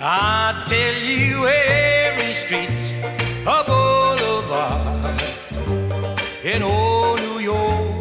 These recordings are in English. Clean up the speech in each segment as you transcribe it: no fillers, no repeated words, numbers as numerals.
I tell you, every street's a boulevard in old New York.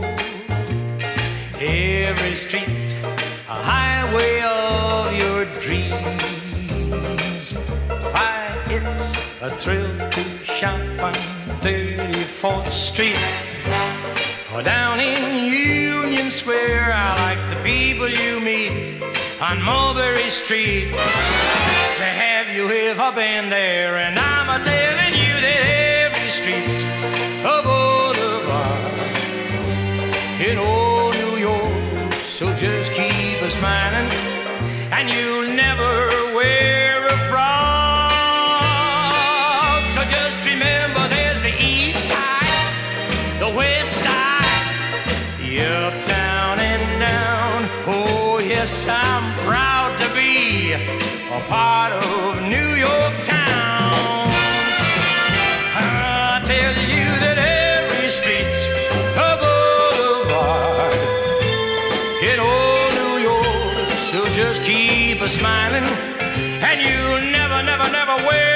Every street's a highway of your dreams. Why, it's a thrill to shop on 34th Street or down in Union Square. I like the people you meet on Mulberry Street. Say, have you ever been there? And I'm a-telling you that every street's a boulevard in old New York. So just keep a-smiling and you'll never wear a frown. So just remember there's the east side, the west side, the uptown and down. Oh yes, I'm proud to be a part of New York town. I tell you that every street's a boulevard in old New York. So just keep a-smiling and you'll never, never, never wear